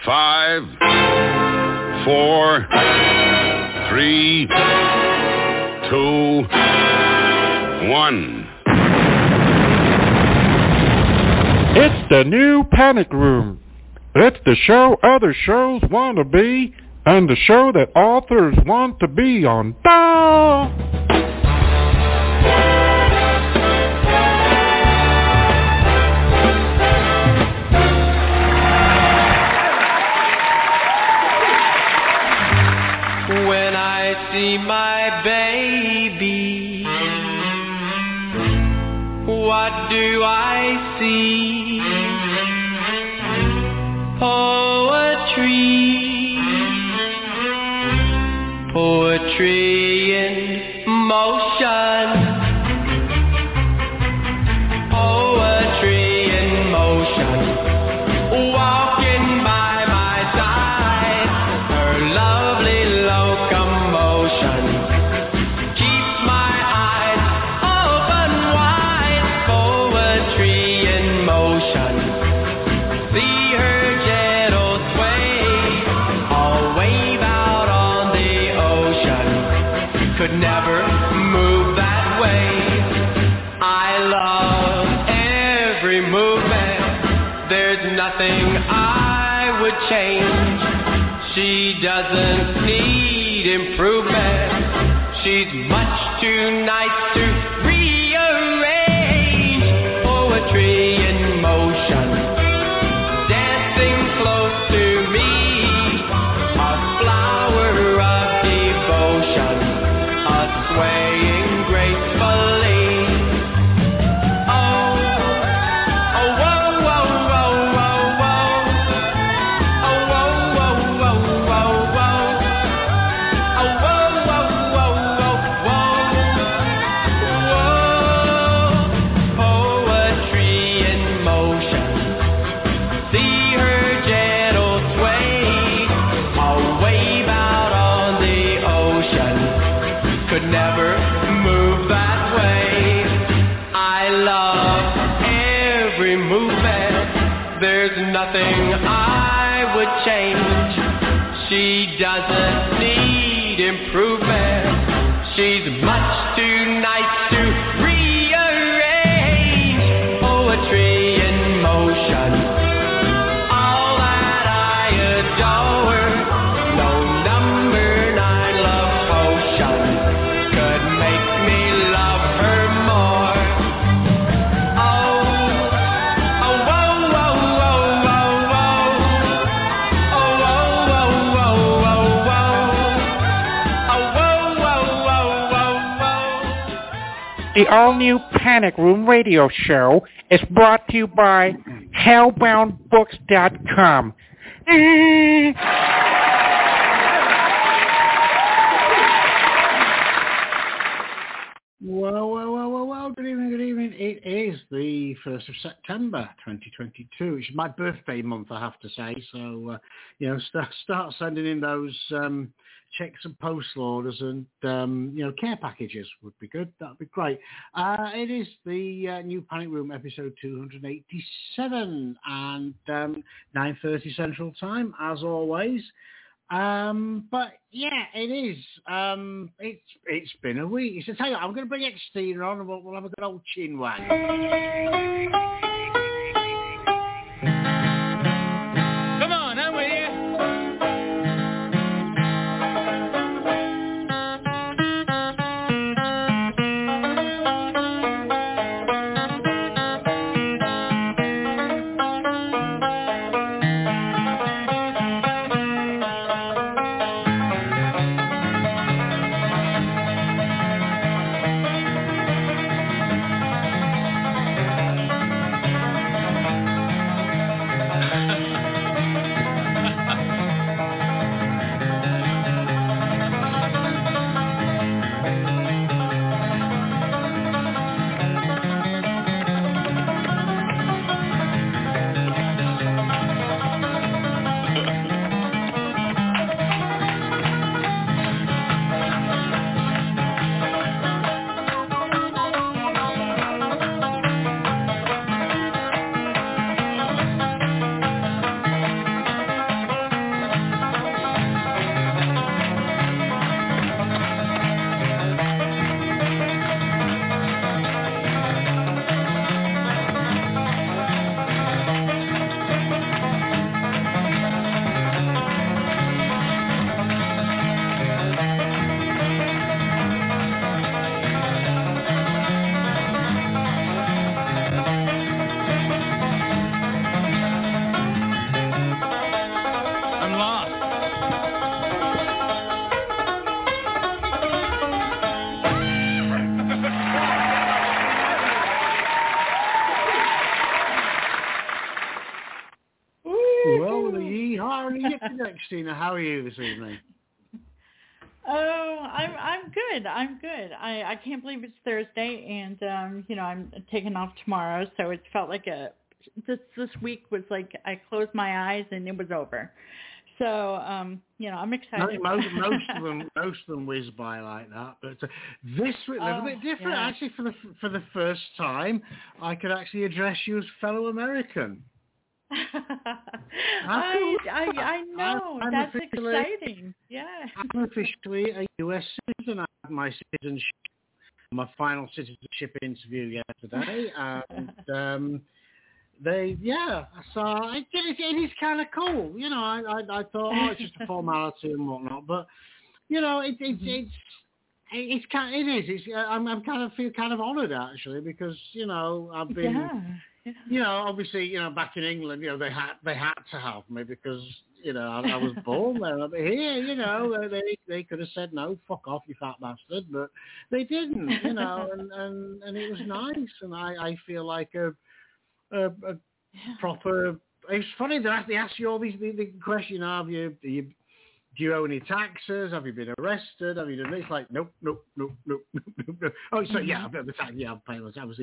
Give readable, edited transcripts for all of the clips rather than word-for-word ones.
5, 4, 3, 2, 1. It's the new Panic Room. It's the show other shows want to be, and the show that authors want to be on. When I see my baby, what do I see? Poetry in motion. Poetry in motion. Walking by my side, her lovely locomotion keeps my eyes open wide. Poetry in motion. See her gentle sway, all wave out on the ocean. Could never move that way. I love every movement. There's nothing I would change. She doesn't need improvement. She's much too nice to rearrange. Poetry in motion, dancing close to me, a flower of devotion, swaying gracefully. Oh, oh, whoa, whoa, whoa, whoa, whoa. Oh, whoa, whoa, whoa, whoa, whoa. Oh, whoa, whoa, whoa, whoa, whoa. Poetry in motion. See her gentle sway, a wave out on the ocean. Could never move that way. I love every movement. There's nothing I would change. She doesn't need improvement. She's much too nice to rearrange. Poetry in motion. All that I adore. No number 9 love potion could make me love her more. Oh, oh, whoa, whoa, whoa, whoa, whoa. Oh, whoa, whoa, whoa, whoa, whoa. Oh, whoa, whoa, whoa, whoa, whoa. The all-new Panic Room radio show is brought to you by Hellboundbooks.com. Well, good evening. It is the 1st of September 2022. It's my birthday month, I have to say. So, start sending in those checks and postal orders and, care packages would be good. That would be great. It is the new Panic Room episode 287 and 9:30 Central Time, as always. But yeah, it is. It's been a week. So tell you what, I'm going to bring Xtina on and we'll have a good old chin wag. Come on, I'm with you. How are you today, Christina? How are you this evening? Oh, I'm good. I'm good. I can't believe it's Thursday, and I'm taking off tomorrow. So it felt like this week was like I closed my eyes and it was over. So I'm excited. Most of them whiz by like that. But this week, a little bit different. Yeah. Actually, for the first time, I could actually address you as fellow American. I know. I'm That's officially, exciting. Yeah. I'm officially a U.S. citizen. I had my citizenship, my final citizenship interview yesterday, and so it is kind of cool. I thought, it's just a formality and whatnot, but it's kind. It is. I'm kind of feel kind of honoured actually because I've been. Obviously, back in England, they had to have me because, I was born there. But here, they could have said, no, fuck off, you fat bastard. But they didn't, and it was nice. And I feel like a proper, it's funny that they ask you all these the question, do you owe any taxes? Have you been arrested? Have you done this? Like, nope. Oh, so yeah, I've got the tax. Yeah, I've paid my taxes.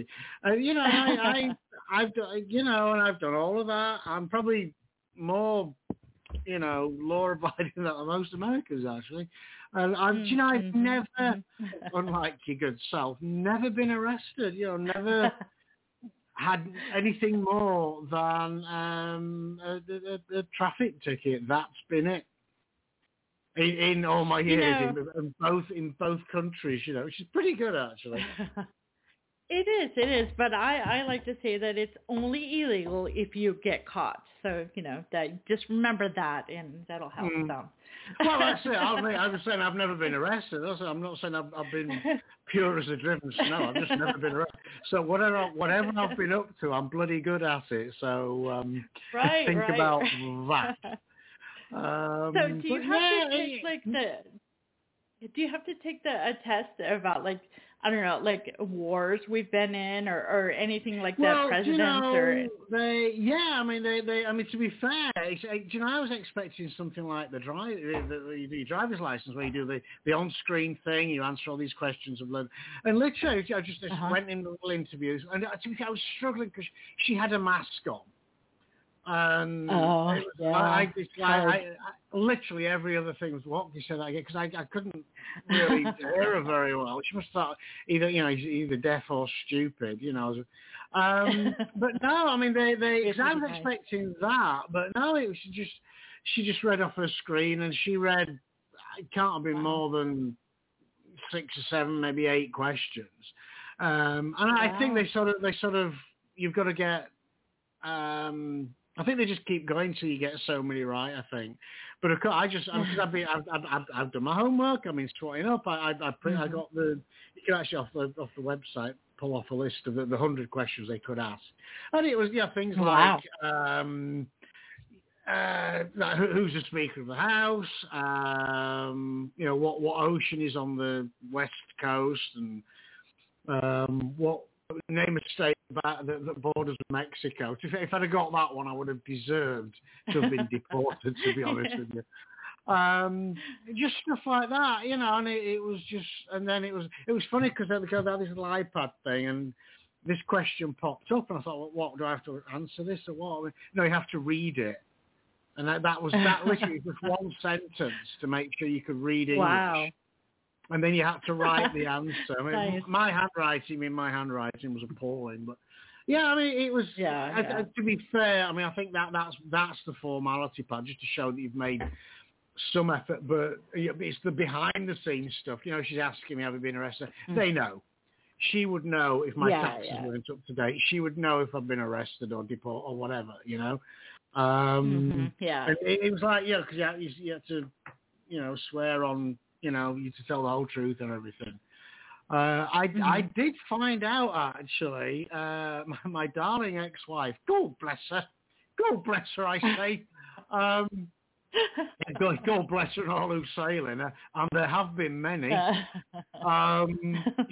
I've done, and I've done all of that. I'm probably more, law-abiding than most Americans actually. And I've never, unlike your good self, never been arrested. Never had anything more than a traffic ticket. That's been it. In all my years, in both countries, which is pretty good actually. It is, but I like to say that it's only illegal if you get caught. So that just remember that, and that'll help. So. Well, that's it. I was saying I've never been arrested. I'm not saying I've been pure as a driven snow. I've just never been arrested. So whatever I've been up to, I'm bloody good at it. So think about that. So do you have to take do you have to take a test about I don't know, wars we've been in or anything like that, presidents or to be fair, I was expecting something like the driver's license where you do the on-screen thing, you answer all these questions and literally I just went in the little interviews and I was struggling because she had a mask on. And I literally every other thing was what you said again because I couldn't really hear her very well. She must have thought either deaf or stupid, But no, I mean I was expecting that, but no, it was she just read off her screen and she read. It can't have been more than 6 or 7, maybe 8 questions, and I think they sort of you've got to get. I think they just keep going till you get so many right. I think, but of course, I've done my homework. I mean, swatting up. I got the. You can actually off the website pull off a list of the 100 questions they could ask, and it was things like who's the Speaker of the House, what ocean is on the West Coast, and what. Name a state that borders Mexico. If I'd have got that one, I would have deserved to have been deported, to be honest with you. Just stuff like that, and it was just, and then it was funny because they had this little iPad thing, and this question popped up, and I thought, well, what, do I have to answer this or what? No, you have to read it. And that literally just one sentence to make sure you could read English. Wow. And then you had to write the answer. I mean, nice. My handwriting was appalling, but it was. To be fair, I mean, I think that's the formality part, just to show that you've made some effort. But it's the behind the scenes stuff. She's asking me, have you been arrested? They know. She would know if my taxes weren't up to date. She would know if I've been arrested or deported or whatever. And it was like because you had to swear on. You to tell the whole truth and everything. I did find out actually. My darling ex-wife, God bless her, I say. God bless her and all who's sailing, and there have been many.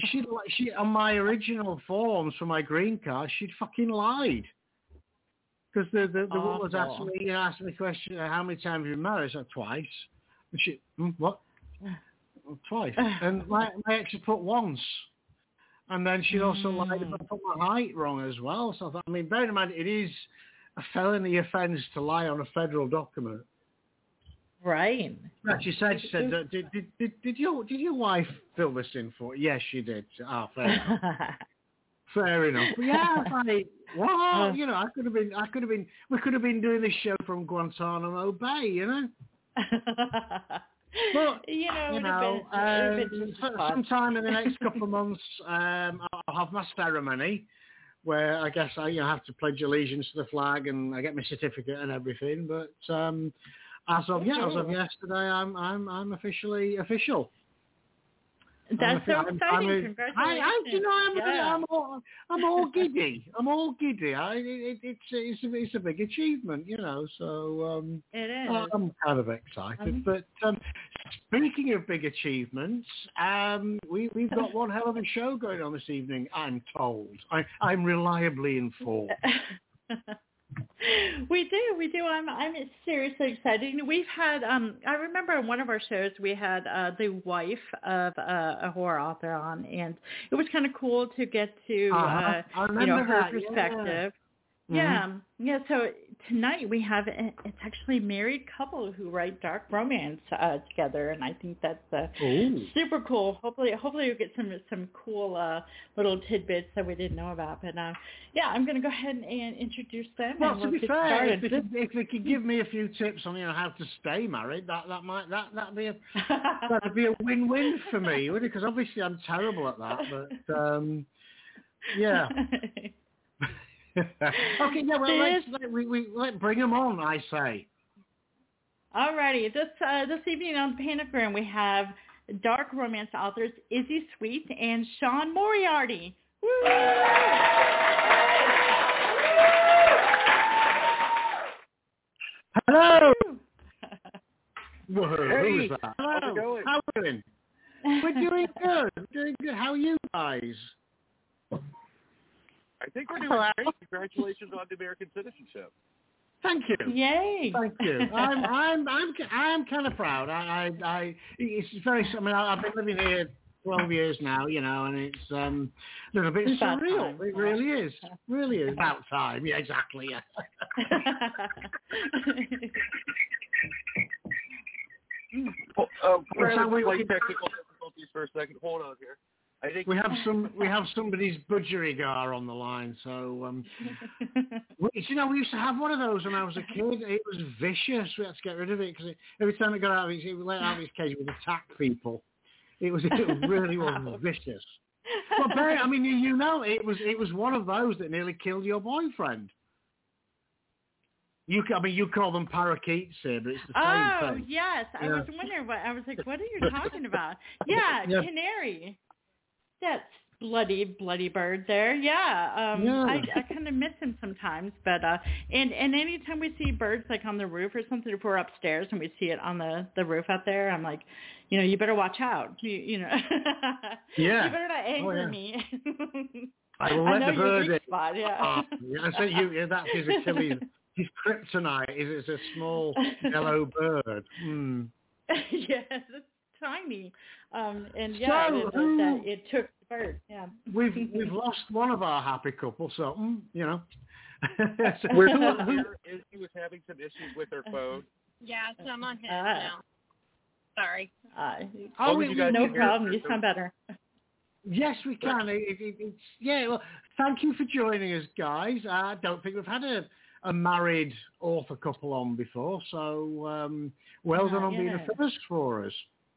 She on my original forms for my green card, she'd fucking lied. Because the woman was asking me, asked me the question, how many times have you been married? I said, twice. And she, what? Well, twice. And my ex had put once. And then she also lied about put my height wrong as well. So I thought, I mean, bear in mind, it is a felony offence to lie on a federal document. Right. Yeah, she said, did your wife fill this in for you? Yes, she did. Ah, fair enough. Fair enough. But yeah, like, what? You know, we could have been doing this show from Guantanamo Bay, you know. But sometime in the next couple of months, I'll have my ceremony where I guess I have to pledge allegiance to the flag and I get my certificate and everything. But as of yesterday, I'm officially official. That's so exciting! Congratulations! I'm all giddy. I'm all giddy. It's a big achievement, you know. So it is. I'm kind of excited. But speaking of big achievements, we've got one hell of a show going on this evening. I'm told. I'm reliably informed. We do. I'm seriously excited. We've had I remember on one of our shows we had the wife of a horror author on, and it was kind of cool to get to her perspective. Yeah. So tonight we have it's actually a married couple who write dark romance together, and I think that's super cool. Hopefully you'll get some cool little tidbits that we didn't know about. But I'm going to go ahead and introduce them. Well, and to we'll be get fair, started. if they could give me a few tips on how to stay married, that'd be a win-win for me, wouldn't it? Because obviously I'm terrible at that. But yeah. Okay, yeah, well, let's bring them on, I say. Alrighty, this evening on the Panic Room we have dark romance authors Izzy Sweet and Sean Moriarty. Woo! Hello! Whoa, hey, who is that? Hello, how's it going? how are we doing? We're doing good. How are you guys? I think we're doing great. Congratulations on the American citizenship. Thank you. Yay! Thank you. I'm kind of proud. It's very. I mean, I've been living here 12 years now, you know, and it's a little bit surreal. It really is. Really is about time. Yeah, exactly. Yeah. We're having technical difficulties for a second. Hold on here. I think we have somebody's budgerigar on the line. So, we used to have one of those when I was a kid. It was vicious. We had to get rid of it because every time it got out of it let out of his cage, it would attack people. It really was vicious. But I mean, it was one of those that nearly killed your boyfriend. You call them parakeets here, but it's the same thing. Oh yes, I was wondering what are you talking about? Yeah, canary. That's bloody bird there. Yeah. I kind of miss him sometimes, but and anytime we see birds like on the roof or something, if we're upstairs and we see it on the roof out there, I'm like, you better watch out. You know. Yeah. You better not anger me. I will let the bird in. Spot, yeah. I said that's his Achilles. His kryptonite is a small yellow bird. Mm. Yes, it's tiny. And I didn't know that it took the bird. Yeah. We've lost one of our happy couples, so We're still here. Izzy was having some issues with her phone. Yeah, so I'm on his now. Sorry. No problem. You sound better. Yes, we can. Well, thank you for joining us, guys. I don't think we've had a married author couple on before, so well done on being the first for us.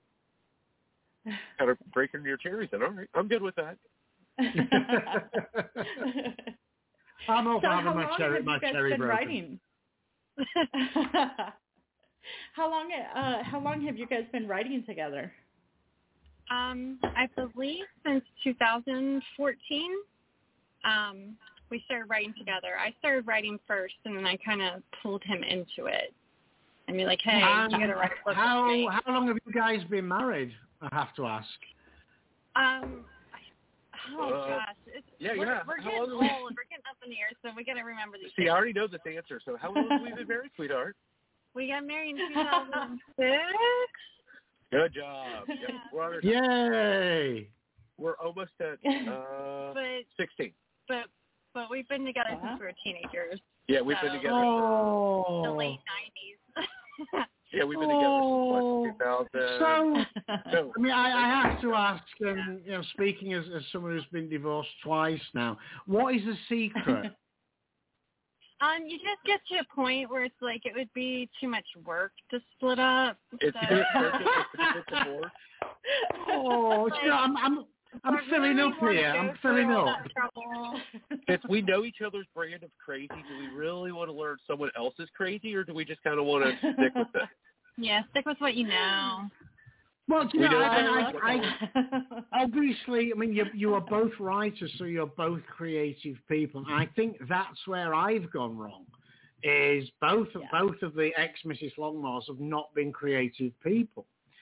Kind of breaking your cherries in. All right, I'm good with that. I'm all for having my cherry broken. Writing? How long have you guys been writing together? I believe since 2014. We started writing together. I started writing first, and then I kind of pulled him into it. I mean, like, hey, you got to write a book with me. How long have you guys been married? I have to ask. Gosh, Yeah, we're yeah. getting How long old. have we- We're getting up in the years, so we got to remember these See, things. I already know this answer. So how long have we been married, sweetheart? We got married in 2006. Good job. Yep. We're on our- Yay! We're almost at But 16. but we've been together since we were teenagers. Yeah, we've been So- together since The Oh. late 90s. yeah, we've been together since what, 2000. So, I mean, I have to ask, speaking as someone who's been divorced twice now, what is the secret? You just get to a point where it's like it would be too much work to split up. It's so. it's divorce. Oh, I'm filling up here. I'm filling up. If we know each other's brand of crazy, do we really want to learn someone else's crazy, or do we just kind of want to stick with it? Yeah, stick with what you know. Well, We know I obviously, I mean, you are both writers, so you're both creative people. And I think that's where I've gone wrong, is both of the ex-Mrs. Longmores have not been creative people.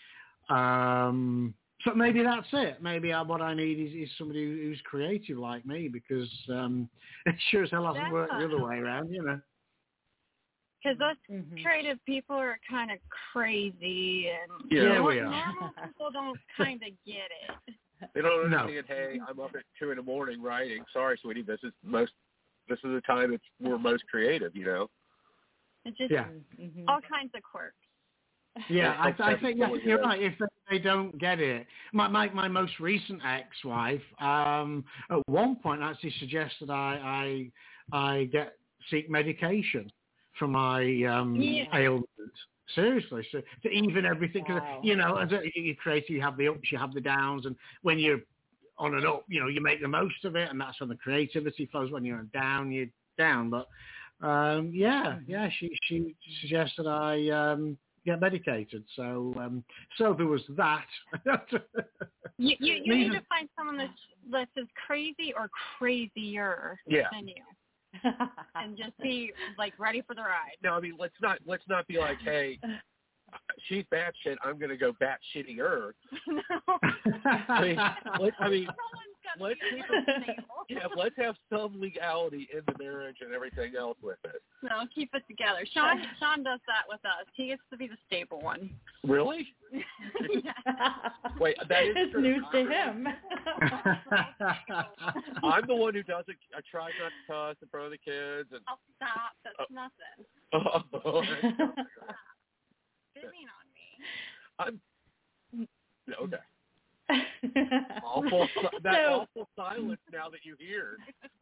So maybe that's it. Maybe what I need is somebody who's creative like me, because it sure as hell hasn't worked the other way around, you know. Because us creative people are kind of crazy, and Yeah, we are. normal people don't kind of get it. They don't understand. Hey, I'm up at 2 a.m. writing. Sorry, sweetie. This is the time we're most creative. You know. It's just all kinds of quirks. Yeah, I think you're right. If they don't get it, my most recent ex-wife, at one point actually suggested I seek medication for my ailment. Seriously, so to even everything, because as you're creative, you have the ups, you have the downs, and when you're on an up, you make the most of it, and that's when the creativity flows. When you're down, you're down. But she suggested I get medicated. So there was that. you need to find someone that's as crazy or crazier than you. And just be ready for the ride. No, I mean let's not be like, hey, she's batshit, I'm gonna go batshittier. No. Let's have some legality in the marriage and everything else with it. No, keep it together. Sean does that with us. He gets to be the stable one. Really? Wait, that is it's news to him. I'm the one who doesn't. I try not to cuss in front of the kids. And I'll stop. That's nothing. Busy on me. Okay. Awful silence now that you hear.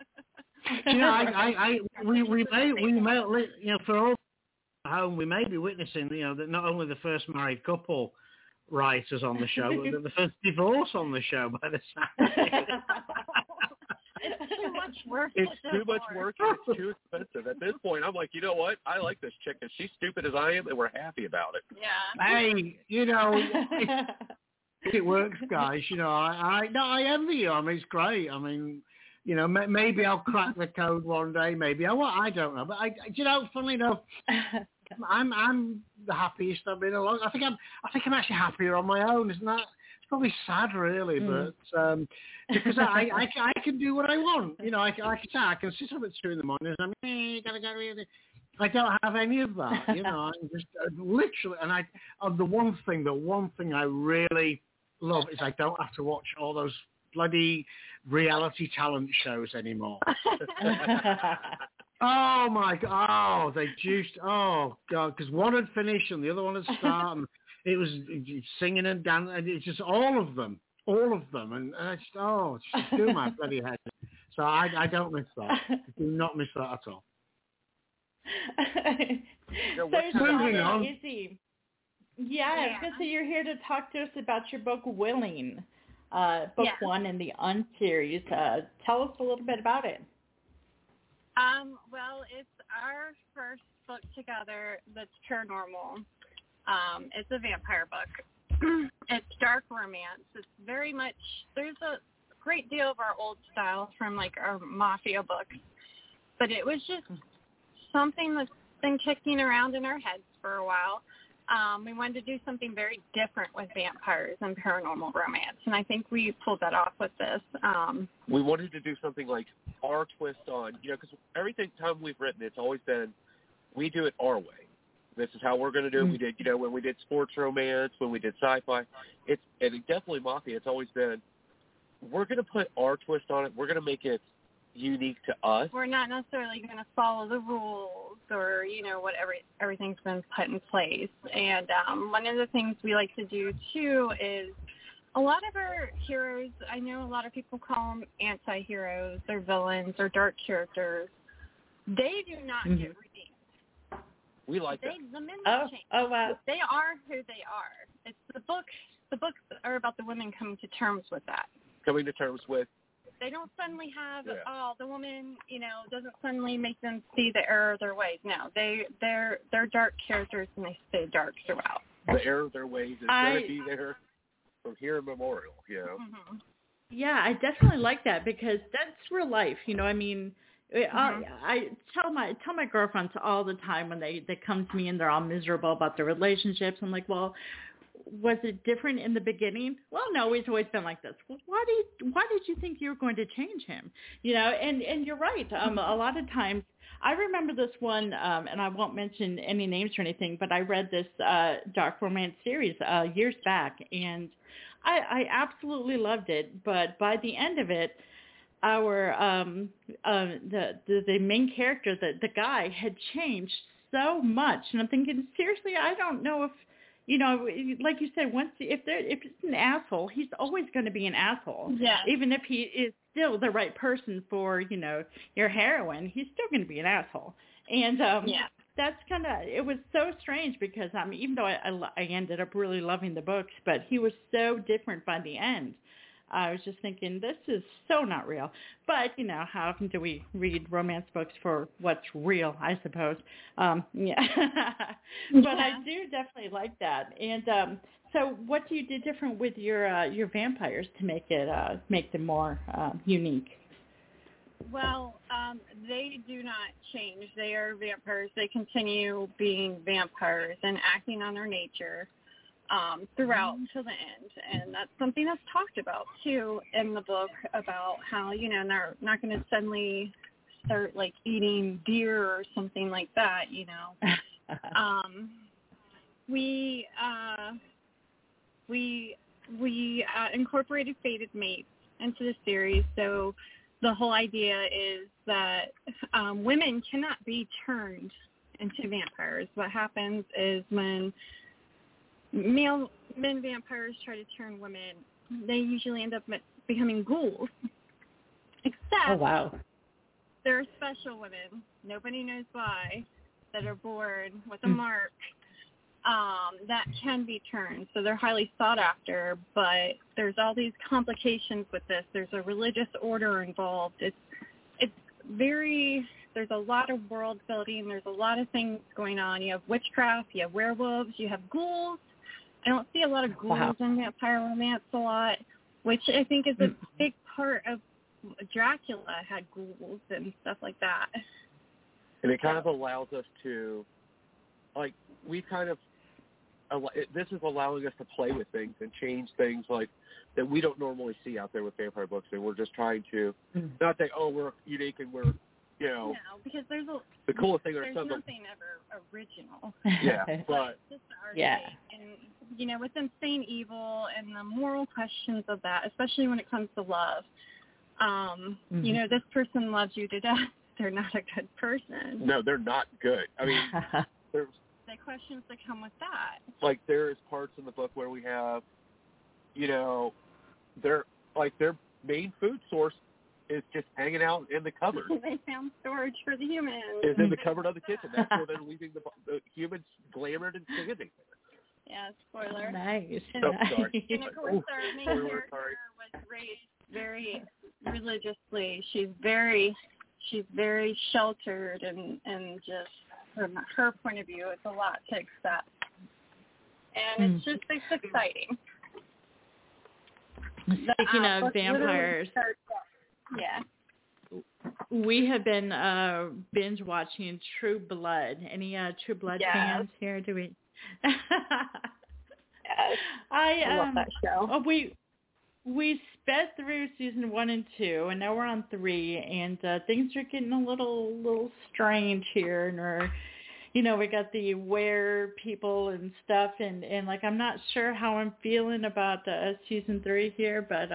We may for all home we may be witnessing that not only the first married couple writers on the show, but the first divorce on the show by the time. It's too much work. It's too much work and it's too expensive. At this point, I'm like, you know what? I like this chick, and she's stupid as I am, and we're happy about it. Yeah. Hey, it works, guys. I envy you. I mean, it's great. I mean, maybe I'll crack the code one day. Maybe I won't. I don't know. But funnily enough, I'm the happiest I've been along. I think I'm actually happier on my own. Isn't that? It's probably sad, really, but because I can do what I want. I can sit up at 2 a.m. and I'm gotta go. I don't have any of that. I'm just literally, and the one thing I really love is I don't have to watch all those bloody reality talent shows anymore. Oh my God! Oh, they juiced. Oh God! Because one had finished and the other one had started. And it was singing and dancing. And it's just all of them, and I just do my bloody head. So I don't miss that. I do not miss that at all. Moving on. Easy. Yeah, good. So you're here to talk to us about your book, Willing, book 1 in the Unseries. Tell us a little bit about it. Well, it's our first book together that's paranormal. It's a vampire book. It's dark romance. It's very much, there's a great deal of our old style from our mafia books, but it was just something that's been kicking around in our heads for a while. We wanted to do something very different with vampires and paranormal romance, and I think we pulled that off with this. We wanted to do something like our twist on, because every time we've written, it's always been, we do it our way. This is how we're going to do it. We did, when we did sports romance, when we did sci-fi, and definitely Mafia, it's always been, we're going to put our twist on it. We're going to make it unique to us. We're not necessarily going to follow the rules or, what everything's been put in place. And one of the things we like to do, too, is a lot of our heroes, I know a lot of people call them anti-heroes or villains or dark characters. They do not get redeemed. We like that. The men change. Oh, wow. They are who they are. It's the books are about the women coming to terms with that. Coming to terms with. They don't suddenly have, the woman, doesn't suddenly make them see the error of their ways. No, they're dark characters and they stay dark throughout. The error of their ways is going to be there from here immemorial, Mm-hmm. Yeah, I definitely like that because that's real life. I tell my girlfriends all the time when they come to me and they're all miserable about their relationships. I'm like, well, was it different in the beginning? Well, no, it's always been like this. Well, why did you think you were going to change him? And you're right. A lot of times, I remember this one, and I won't mention any names or anything, but I read this dark romance series years back, and I absolutely loved it. But by the end of it, our the main character, the guy, had changed so much, and I'm thinking, seriously, I don't know if. Like you said, if it's an asshole, he's always going to be an asshole. Yeah. Even if he is still the right person for, your heroine, he's still going to be an asshole. And that's it was so strange because, even though I ended up really loving the books, but he was so different by the end. I was just thinking, this is so not real. But, how often do we read romance books for what's real, I suppose. But I do definitely like that. And so what do you do different with your vampires to make them more unique? Well, they do not change. They are vampires. They continue being vampires and acting on their nature. Throughout till the end, and that's something that's talked about too in the book about how they're not going to suddenly start like eating deer or something like that. We incorporated fated mates into the series, so the whole idea is that women cannot be turned into vampires. What happens is when men vampires try to turn women, they usually end up becoming ghouls. Except there are special women, nobody knows why, that are born with a mark that can be turned. So they're highly sought after, but there's all these complications with this. There's a religious order involved. There's a lot of world building. There's a lot of things going on. You have witchcraft, you have werewolves, you have ghouls. I don't see a lot of ghouls in vampire romance a lot, which I think is a big part of Dracula had ghouls and stuff like that. And it kind of allows us to, this is allowing us to play with things and change things that we don't normally see out there with vampire books. And we're just trying to not say, we're unique and we're, No, because there's the coolest thing. There's nothing ever original. Yeah, but it's just and with Insane Evil and the moral questions of that, especially when it comes to love, this person loves you to death. They're not a good person. No, they're not good. I mean, there's the questions that come with that. Like there's parts in the book where we have, their main food source is just hanging out in the cupboard. They found storage for the humans. It's in the cupboard of the kitchen. That's where they're leaving the humans glamored and standing there. Yeah, spoiler. Nice. Sorry. And of course, our main character was raised very religiously. She's very sheltered and just from her point of view, it's a lot to accept. And it's exciting. Speaking of vampires, we have been binge watching True Blood. Any True Blood fans here? Do we? Yes. I love that show. We sped through season 1 and 2, and now we're on 3, and things are getting a little strange here, and we got the were people and stuff, and like I'm not sure how I'm feeling about season 3 here, but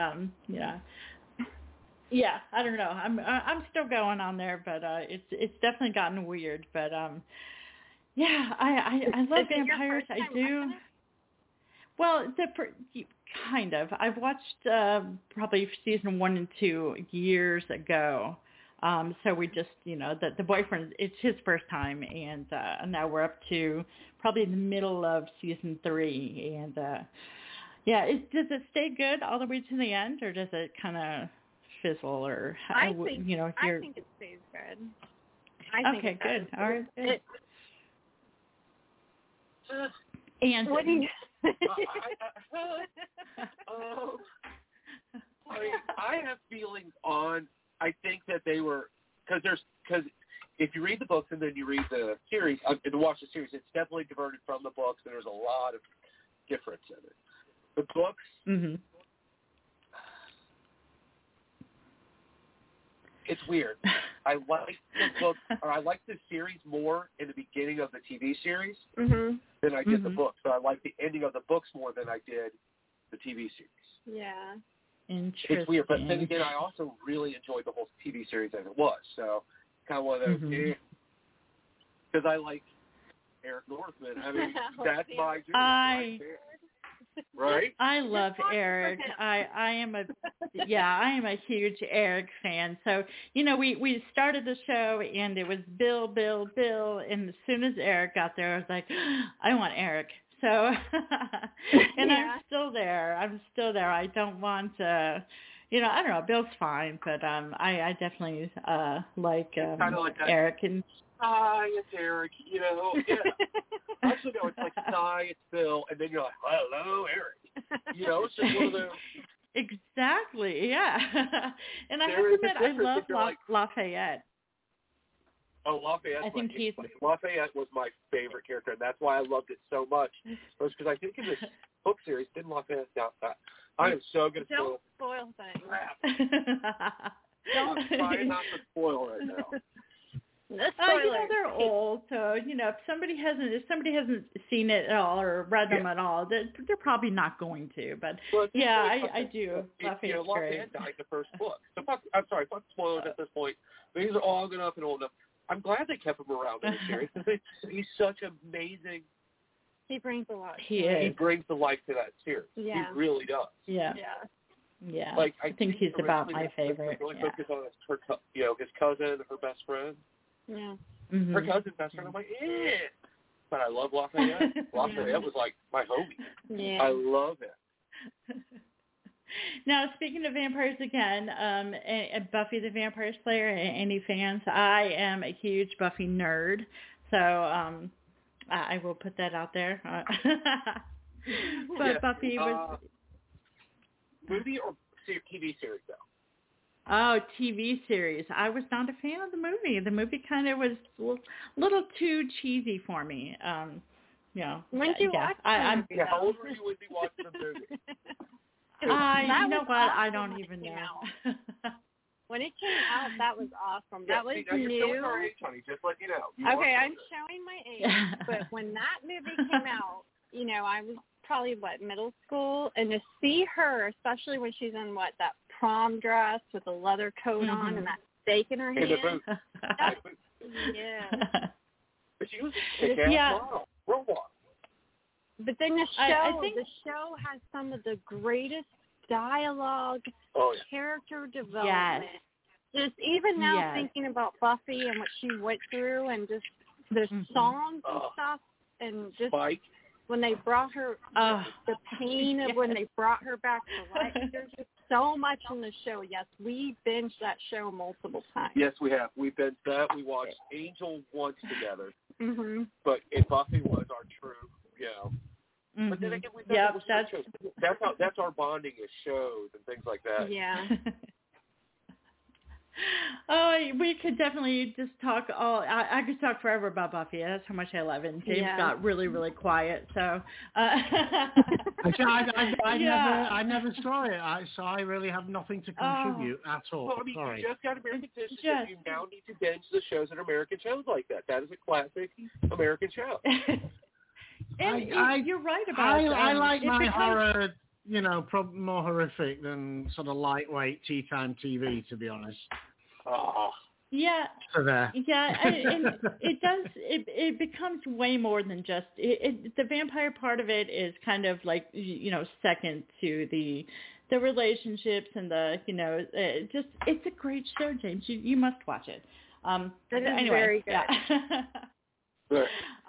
yeah, I don't know. I'm still going on there, but it's definitely gotten weird, but yeah, I love vampires. I do. Well, kind of. I've watched probably season 1 and 2 years ago. So we just, the boyfriend, it's his first time, and now we're up to probably the middle of season 3. And yeah, does it stay good all the way to the end, or does it kind of fizzle? Or I think it stays good. Okay, good. All right, good. And what do you? I have feelings on. I think that they were because if you read the books and then you read the series and watch the series, it's definitely diverted from the books, and there's a lot of difference in it. The books. Mm-hmm. It's weird. I like the book, or I like the series more in the beginning of the TV series than I did the books. So I like the ending of the books more than I did the TV series. Yeah. Interesting. It's weird, but then again, I also really enjoyed the whole TV series as it was. So kind of one of those, because I like Eric Northman. I mean, that's my dude. Right? I love Eric. I am a huge Eric fan. So, we started the show and it was Bill, and as soon as Eric got there, I was like, I want Eric. So, and I'm still there. I don't want I don't know, Bill's fine, but I definitely like Eric. And it's Eric, Yeah. Actually, no, it's like, it's Bill, and then you're like, hello, Eric. It's just one of those. Exactly, yeah. And I have to admit, I love Lafayette. Oh, Lafayette. Lafayette was my favorite character, and that's why I loved it so much. Was because I think in this book series, didn't Lafayette I am so going to spoil things. I'm trying not to spoil right now. They're old, so if somebody hasn't seen it at all or read them at all, they're probably not going to. But I do. Lafayette died in the first book. So fuck spoilers at this point. But these are all good enough and old enough. I'm glad they kept him around in the series because he's such amazing. He brings a lot. He brings the life to that series. Yeah. He really does. Yeah. Yeah. Like I think he's about my favorite. Really focus on his cousin, her best friend. Yeah. Mm-hmm. Her cousin's best friend. I'm like, but I love Lafayette. Lafayette was like my homie. Yeah. I love it. Now, speaking of vampires again, Buffy the Vampire Slayer, any fans? I am a huge Buffy nerd, so I will put that out there. But Buffy was... Movie or TV series, though? Oh, TV series. I was not a fan of the movie. The movie kind of was a little too cheesy for me. When did you watch the movie? How old were you when you watched the movie? You know what? Awesome. I don't even know. When it came out, that was awesome. That was new. You're showing our age, honey, just let you know. Okay, I'm showing my age, but when that movie came out, I was probably, middle school, and to see her, especially when she's in, that prom dress with a leather coat on and that steak in her hand. Yeah. But she was a kick-ass robot. But then the show has some of the greatest dialogue, character development. Just even now thinking about Buffy and what she went through and just the songs and stuff and just Spike. When they brought her, the pain of when they brought her back to life. There's just so much in the show. Yes, we binged that show multiple times. Yes, we have. We binged that. We watched Angel once together. Mm-hmm. But Buffy was our true, Mm-hmm. But then again, that's our bonding as shows and things like that. Yeah. We could definitely just talk I could talk forever about Buffy. That's how much I love it. And James got really, really quiet. So, Actually, I never saw it, so I really have nothing to contribute at all. Well, I mean, Sorry. you just got American Sisters, and you now need to get into the shows that are American shows like that. That is a classic American show. And you're right about it. I like my horror, more horrific than sort of lightweight tea time TV, to be honest. Oh. Yeah. So there. Yeah, and it does. It becomes way more than just the vampire part of it is kind of like second to the relationships and the it's a great show, James. You must watch it. That is anyway, very good. Yeah.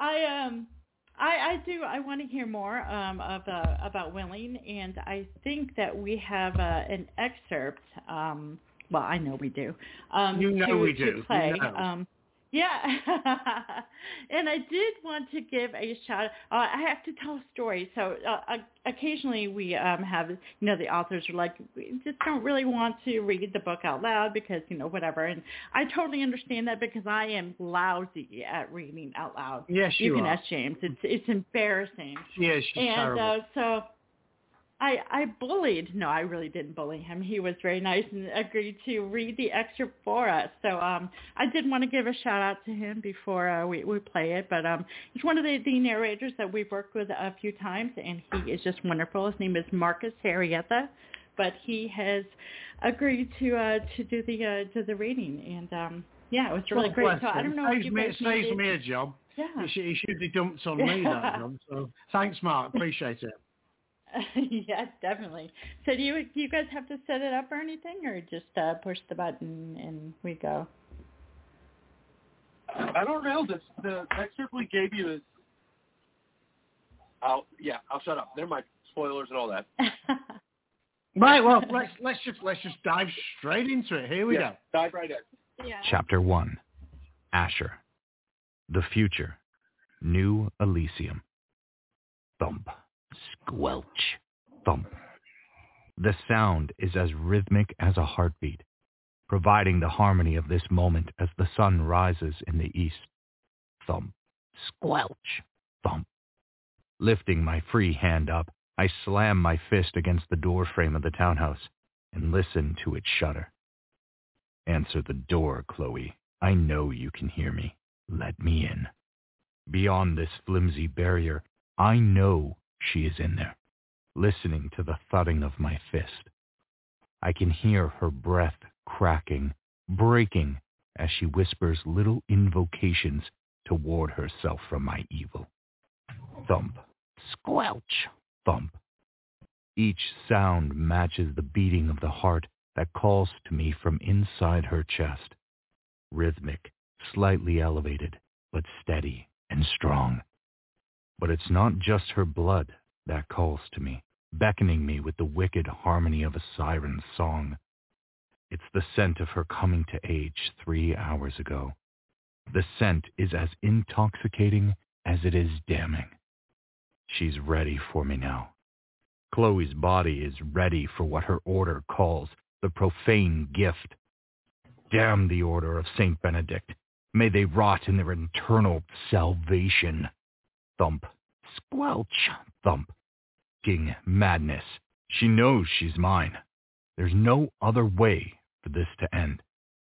I do. I want to hear more about Willing, and I think that we have an excerpt. Well, I know we do. We do. To play. Yeah. And I did want to give a shout. I have to tell a story. So occasionally we have, the authors are like, we just don't really want to read the book out loud because, whatever. And I totally understand that because I am lousy at reading out loud. Yes, you can are. ask James. It's embarrassing. Yes, she's terrible. So I bullied. No, I really didn't bully him. He was very nice and agreed to read the excerpt for us. So I did want to give a shout out to him before we play it. But he's one of the narrators that we've worked with a few times, and he is just wonderful. His name is Marcus Harrietta, but he has agreed to do the reading, and it was really great. So I don't know if you guys saves me a job. Yeah, he should be dumped on me that job. So thanks, Mark. Appreciate it. Yes, definitely. So do you guys have to set it up or anything, or just push the button and we go? I don't know. The excerpt we gave you is. I'll shut up. Never mind. Spoilers and all that. Right. Well, let's just dive straight into it. Here we go. Dive right in. Yeah. Chapter 1. Asher. The Future. New Elysium. Thump. Squelch. Thump. The sound is as rhythmic as a heartbeat, providing the harmony of this moment as the sun rises in the east. Thump. Squelch. Thump. Lifting my free hand up, I slam my fist against the door frame of the townhouse and listen to it shudder. Answer the door, Chloe. I know you can hear me. Let me in. Beyond this flimsy barrier, I know she is in there, listening to the thudding of my fist. I can hear her breath cracking, breaking, as she whispers little invocations to ward herself from my evil. Thump, squelch, thump. Each sound matches the beating of the heart that calls to me from inside her chest. Rhythmic, slightly elevated, but steady and strong. But it's not just her blood that calls to me, beckoning me with the wicked harmony of a siren's song. It's the scent of her coming to age 3 hours ago. The scent is as intoxicating as it is damning. She's ready for me now. Chloe's body is ready for what her order calls the profane gift. Damn the order of Saint Benedict. May they rot in their eternal salvation. Thump, squelch, thump. King madness. She knows she's mine. There's no other way for this to end.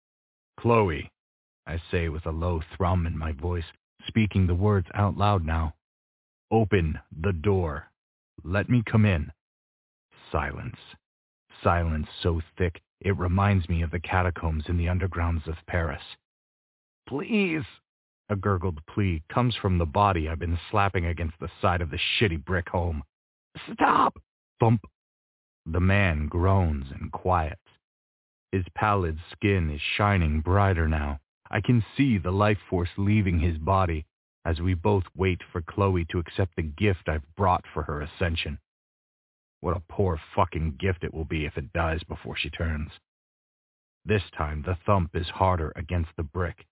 Chloe, I say with a low thrum in my voice, speaking the words out loud now. Open the door. Let me come in. Silence. Silence so thick it reminds me of the catacombs in the undergrounds of Paris. Please. A gurgled plea comes from the body I've been slapping against the side of the shitty brick home. Stop! Thump. The man groans and quiets. His pallid skin is shining brighter now. I can see the life force leaving his body as we both wait for Chloe to accept the gift I've brought for her ascension. What a poor fucking gift it will be if it dies before she turns. This time the thump is harder against the brick.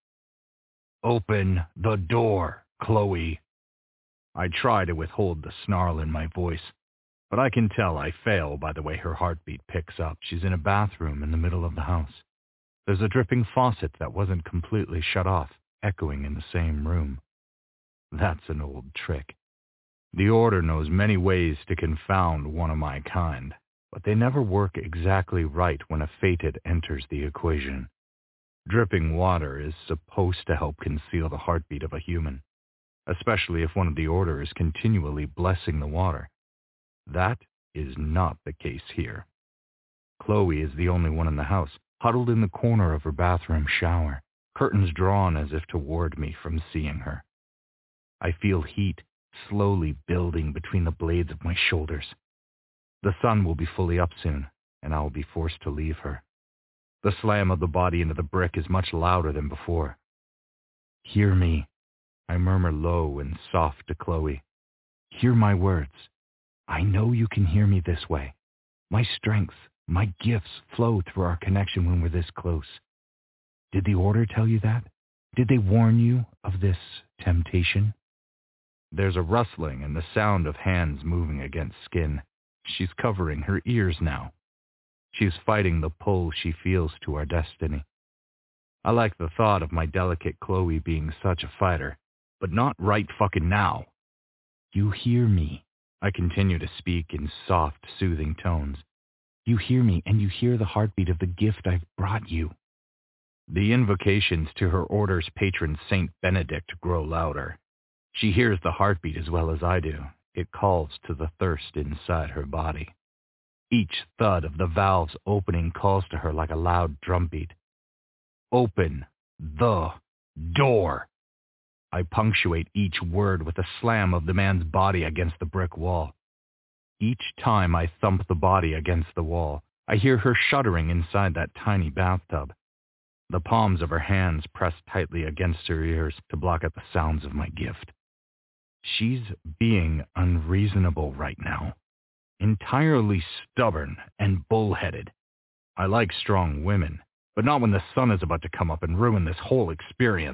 Open the door, Chloe. I try to withhold the snarl in my voice, but I can tell I fail by the way her heartbeat picks up. She's in a bathroom in the middle of the house. There's a dripping faucet that wasn't completely shut off, echoing in the same room. That's an old trick. The Order knows many ways to confound one of my kind, but they never work exactly right when a fated enters the equation. Dripping water is supposed to help conceal the heartbeat of a human, especially if one of the Order is continually blessing the water. That is not the case here. Chloe is the only one in the house, huddled in the corner of her bathroom shower, curtains drawn as if to ward me from seeing her. I feel heat slowly building between the blades of my shoulders. The sun will be fully up soon, and I will be forced to leave her. The slam of the body into the brick is much louder than before. Hear me, I murmur low and soft to Chloe. Hear my words. I know you can hear me this way. My strength, my gifts flow through our connection when we're this close. Did the Order tell you that? Did they warn you of this temptation? There's a rustling and the sound of hands moving against skin. She's covering her ears now. She's fighting the pull she feels to our destiny. I like the thought of my delicate Chloe being such a fighter, but not right fucking now. You hear me. I continue to speak in soft, soothing tones. You hear me, and you hear the heartbeat of the gift I've brought you. The invocations to her Order's patron Saint Benedict grow louder. She hears the heartbeat as well as I do. It calls to the thirst inside her body. Each thud of the valves opening calls to her like a loud drumbeat. Open the door. I punctuate each word with a slam of the man's body against the brick wall. Each time I thump the body against the wall, I hear her shuddering inside that tiny bathtub. The palms of her hands press tightly against her ears to block out the sounds of my gift. She's being unreasonable right now. Entirely stubborn and bullheaded. I like strong women, but not when the sun is about to come up and ruin this whole experience.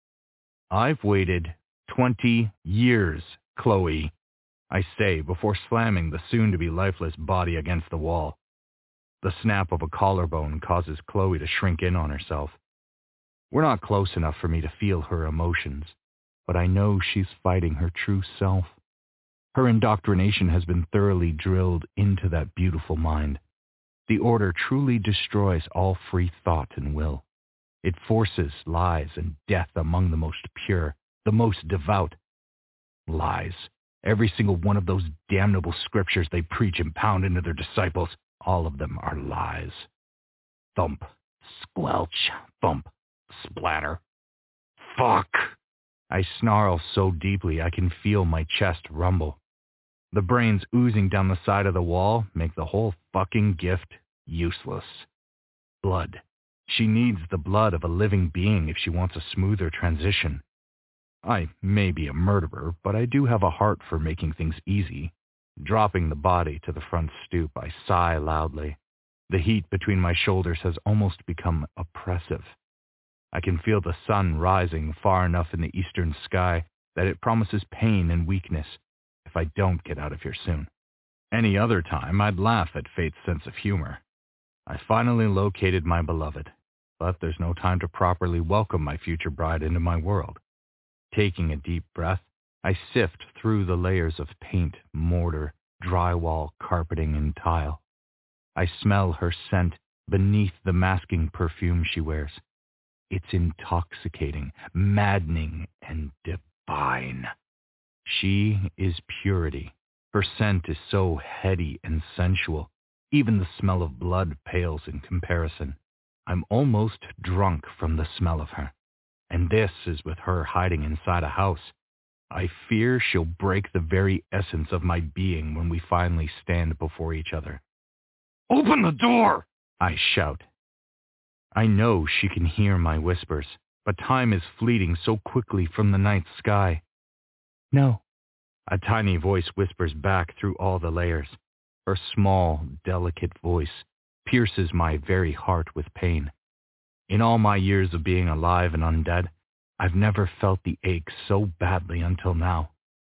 I've waited 20 years, Chloe, I say before slamming the soon-to-be lifeless body against the wall. The snap of a collarbone causes Chloe to shrink in on herself. We're not close enough for me to feel her emotions, but I know she's fighting her true self. Her indoctrination has been thoroughly drilled into that beautiful mind. The Order truly destroys all free thought and will. It forces lies and death among the most pure, the most devout. Lies. Every single one of those damnable scriptures they preach and pound into their disciples, all of them are lies. Thump, squelch, thump, splatter. Fuck! I snarl so deeply I can feel my chest rumble. The brains oozing down the side of the wall make the whole fucking gift useless. Blood. She needs the blood of a living being if she wants a smoother transition. I may be a murderer, but I do have a heart for making things easy. Dropping the body to the front stoop, I sigh loudly. The heat between my shoulders has almost become oppressive. I can feel the sun rising far enough in the eastern sky that it promises pain and weakness if I don't get out of here soon. Any other time, I'd laugh at fate's sense of humor. I finally located my beloved, but there's no time to properly welcome my future bride into my world. Taking a deep breath, I sift through the layers of paint, mortar, drywall, carpeting, and tile. I smell her scent beneath the masking perfume she wears. It's intoxicating, maddening, and divine. She is purity. Her scent is so heady and sensual. Even the smell of blood pales in comparison. I'm almost drunk from the smell of her. And this is with her hiding inside a house. I fear she'll break the very essence of my being when we finally stand before each other. Open the door! I shout. I know she can hear my whispers, but time is fleeting so quickly from the night sky. No. A tiny voice whispers back through all the layers. Her small, delicate voice pierces my very heart with pain. In all my years of being alive and undead, I've never felt the ache so badly until now.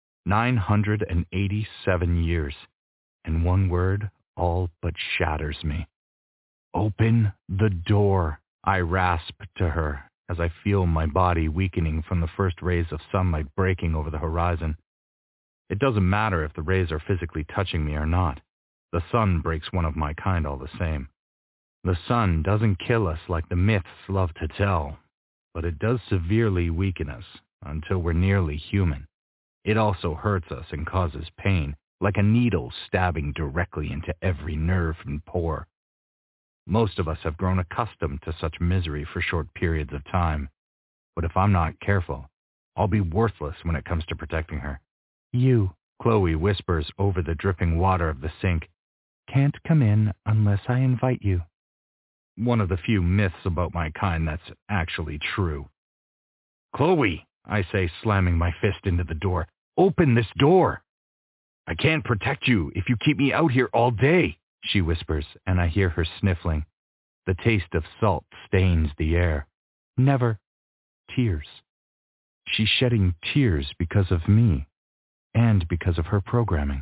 987 years, and one word all but shatters me. Open the door, I rasp to her as I feel my body weakening from the first rays of sunlight breaking over the horizon. It doesn't matter if the rays are physically touching me or not. The sun breaks one of my kind all the same. The sun doesn't kill us like the myths love to tell, but it does severely weaken us until we're nearly human. It also hurts us and causes pain, like a needle stabbing directly into every nerve and pore. Most of us have grown accustomed to such misery for short periods of time, but if I'm not careful, I'll be worthless when it comes to protecting her. You, Chloe whispers over the dripping water of the sink, can't come in unless I invite you. One of the few myths about my kind that's actually true. Chloe, I say, slamming my fist into the door, open this door. I can't protect you if you keep me out here all day, she whispers, and I hear her sniffling. The taste of salt stains the air. Never tears. She's shedding tears because of me and because of her programming.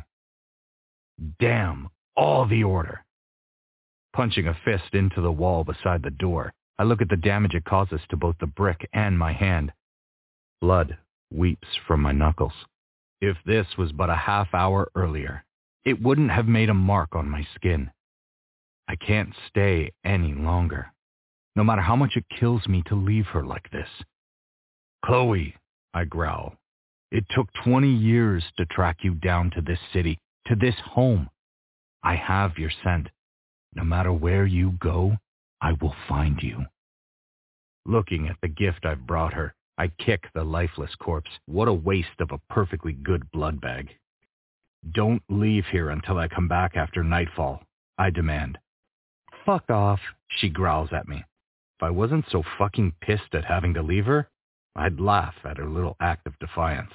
Damn all the order. Punching a fist into the wall beside the door, I look at the damage it causes to both the brick and my hand. Blood weeps from my knuckles. If this was but a half hour earlier, it wouldn't have made a mark on my skin. I can't stay any longer, no matter how much it kills me to leave her like this. Chloe, I growl, it took 20 years to track you down to this city, to this home. I have your scent. No matter where you go, I will find you. Looking at the gift I've brought her, I kick the lifeless corpse. What a waste of a perfectly good blood bag. Don't leave here until I come back after nightfall, I demand. Fuck off, she growls at me. If I wasn't so fucking pissed at having to leave her, I'd laugh at her little act of defiance.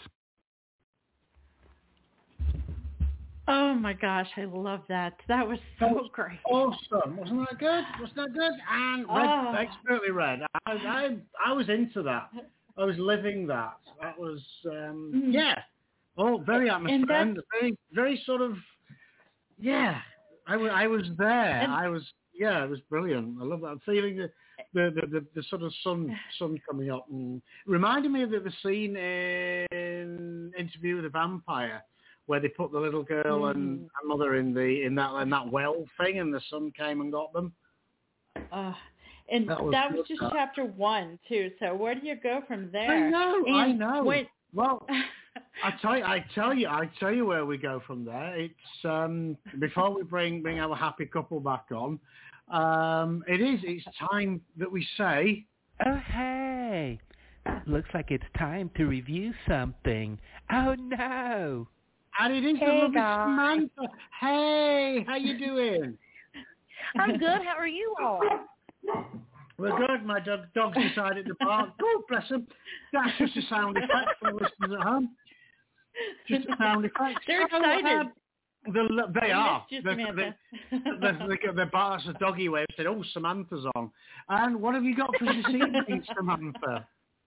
Oh my gosh, I love that. That was so great. Awesome. Wasn't that good? Wasn't that good? And red, expertly read. I was into that. I was living that. That was, yeah. Oh, very atmospheric. And very, very sort of, yeah. I was there. It was brilliant. I love that. I'm feeling the sort of sun coming up. And reminded me of the scene in Interview with a Vampire, where they put the little girl and mother in that well thing, and the sun came and got them. And that was just chapter 1 too. So where do you go from there? I know. Well, I tell you where we go from there. It's before we bring our happy couple back on. It's time that we say. Oh hey, looks like it's time to review something. Oh no. And it is the lovely Samantha. Hey, how you doing? I'm good. How are you all? We're good. My dog's decided to bark. Oh, bless him. That's just a sound effect for the listeners at home. Just a sound effect. They're excited. They are. The barks a doggy way said, oh, Samantha's on. And what have you got for us this evening, Samantha?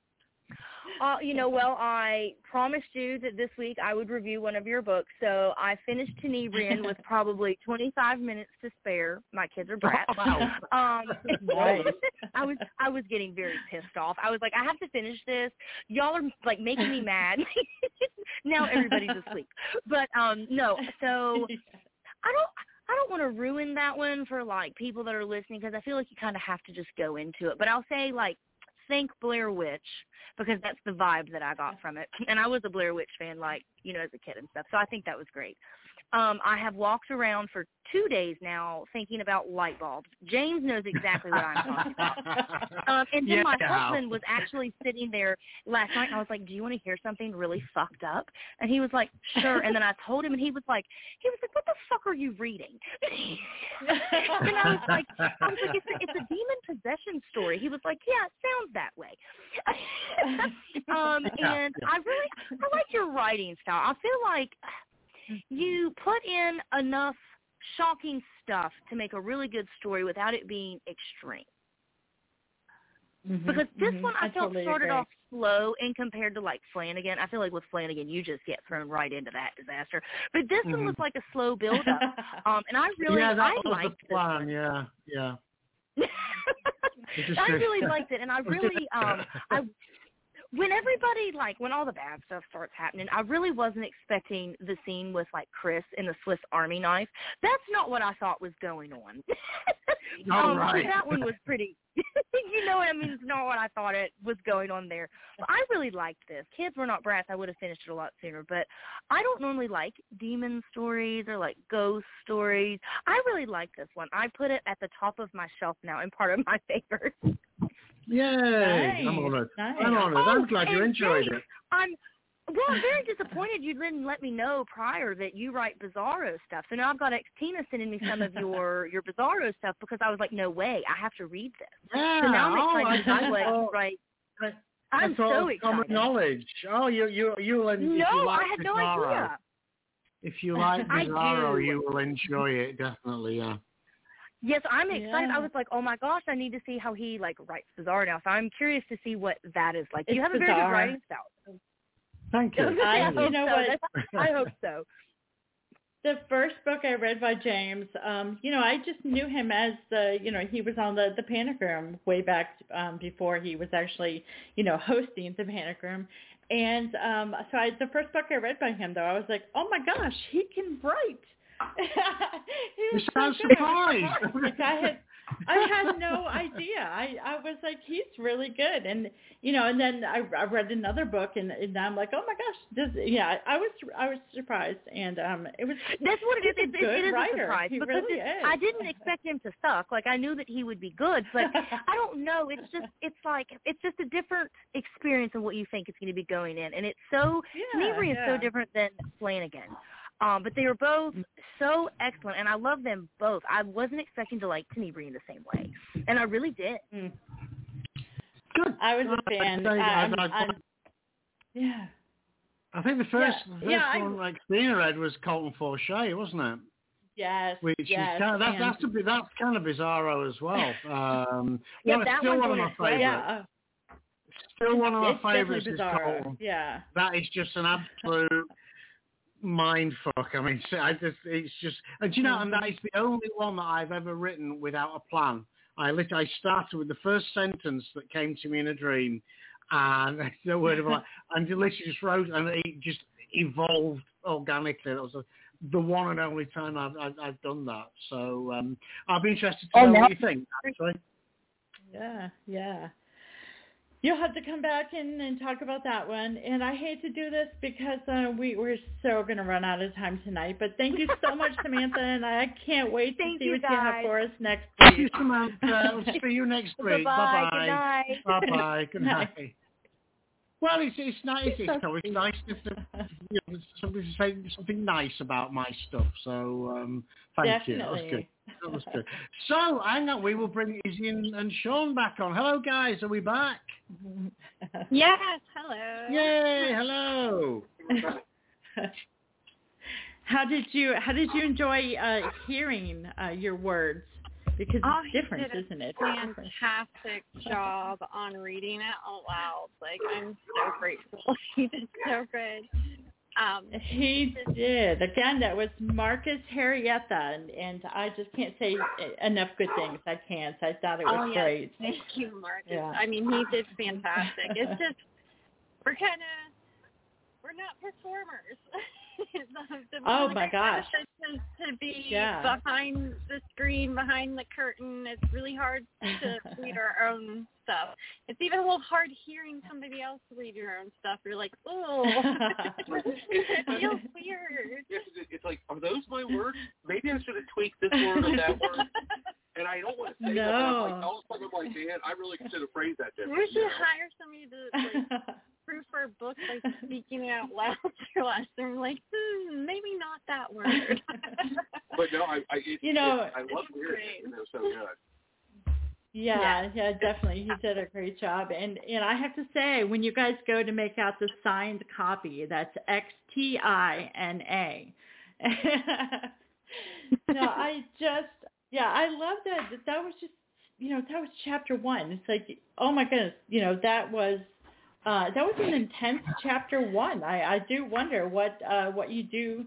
I promised you that this week I would review one of your books, so I finished Tenebrian with probably 25 minutes to spare. My kids are brats. Nice. I was getting very pissed off. I was like, I have to finish this. Y'all are like making me mad. Now everybody's asleep. But no, so I don't want to ruin that one for like people that are listening, because I feel like you kind of have to just go into it. But I'll say think Blair Witch, because that's the vibe that I got from it. And I was a Blair Witch fan, as a kid and stuff. So I think that was great. I have walked around for 2 days now thinking about light bulbs. James knows exactly what I'm talking about. And then my husband was actually sitting there last night, and I was like, do you want to hear something really fucked up? And he was like, sure. And then I told him, and he was like, what the fuck are you reading? And I was like, it's a demon possession story. He was like, yeah, it sounds that way. And I like your writing style. I feel like you put in enough shocking stuff to make a really good story without it being extreme. Because this one I felt started off slow, and compared to Flanagan, I feel like with Flanagan you just get thrown right into that disaster. But this one was like a slow build up. And I really I liked the plan. Yeah. I really liked it, and I really when all the bad stuff starts happening, I really wasn't expecting the scene with like Chris and the Swiss Army knife. That's not what I thought was going on. Right. That one was pretty. You know what I mean? It's not what I thought it was going on there. But I really liked this. Kids Were Not Brats. I would have finished it a lot sooner, but I don't normally like demon stories or like ghost stories. I really like this one. I put it at the top of my shelf now and part of my favorites. Yay! Nice. I'm honored. Nice. I'm honored. I'm glad you enjoyed it. I'm very disappointed you didn't let me know prior that you write Bizarro stuff. So now I've got Tina sending me some of your Bizarro stuff because I was like, no way, I have to read this. Yeah. So now I'm excited to see what right. I'm so excited. Common knowledge. Oh, you'll No, I had no Bizarro, idea. If you like Bizarro, you will enjoy it, definitely, yeah. Yes, I'm excited. Yeah. I was like, oh my gosh, I need to see how he like writes Bizarro now. So I'm curious to see what that is like. You have a very good writing style. Thank you. I hope so. The first book I read by James, I just knew him as he was on the Panic Room way back before he was actually, hosting the Panic Room. And the first book I read by him, though, I was like, oh my gosh, he can write. You sound surprised. I had no idea. I was like, he's really good, and and then I read another book, and I'm like, oh my gosh, I was surprised, and it was. That's what it is. It is a surprise he because really is. I didn't expect him to suck. Like I knew that he would be good, but I don't know. It's just a different experience of what you think it's going to be going in, and it's so Tenebri is so different than Flanagan. But they were both so excellent, and I love them both. I wasn't expecting to like Tenebri in the same way, and I really did. Good. I was a fan. Yeah. I think the first one like Tina read was Colton Forche, wasn't it? Yes. Which is kind of, that's kind of Bizarro as well. that still one's one of my favorites. Yeah. Still one of my favorites is Colton. Yeah. That is just an absolute mind fuck. I mean, it's just, and and that is the only one that I've ever written without a plan. I started with the first sentence that came to me in a dream, and no word of a lie, and literally just wrote, and it just evolved organically. That was the one and only time I've done that. So I'll be interested to know what you think. Actually. Yeah. You'll have to come back and talk about that one. And I hate to do this because we're so going to run out of time tonight. But thank you so much, Samantha, and I can't wait to see what you have for us next week. Thank you, Samantha. We'll see you next week. Bye-bye. Good night. Bye-bye. Good night. Well, it's nice. It's always nice to somebody to say something nice about my stuff. So thank you. That was good. That was good. So hang on, we will bring Izzy and Sean back on. Hello, guys. Are we back? Yes. Hello. Yay! Hello. How did you enjoy hearing your words? Because it's different, isn't it? Fantastic job on reading it out loud. Like, I'm so grateful. He did so good. He did. Again, that was Marcus Harrietta, and I just can't say enough good things. I can't. I thought it was great. Thank you, Marcus. Yeah. I mean, he did fantastic. It's just, we're not performers. Oh my gosh! To be behind the screen, behind the curtain, it's really hard to read our own stuff. It's even a little hard hearing somebody else read your own stuff. You're like, oh, it feels weird. It's like, are those my words? Maybe I should have tweaked this word or that word. And I don't want to say that. I'm like, man, I really should have phrased that differently. We should hire somebody to proof our book by speaking it out loud to us. And we're like, maybe not that word. But no, I love hearing it. They're so good. Yeah, definitely. He did a great job. And I have to say, when you guys go to make out the signed copy, that's XTINA. I love that. That was just, that was chapter 1. It's like, oh my goodness, that was an intense chapter 1. I do wonder what you do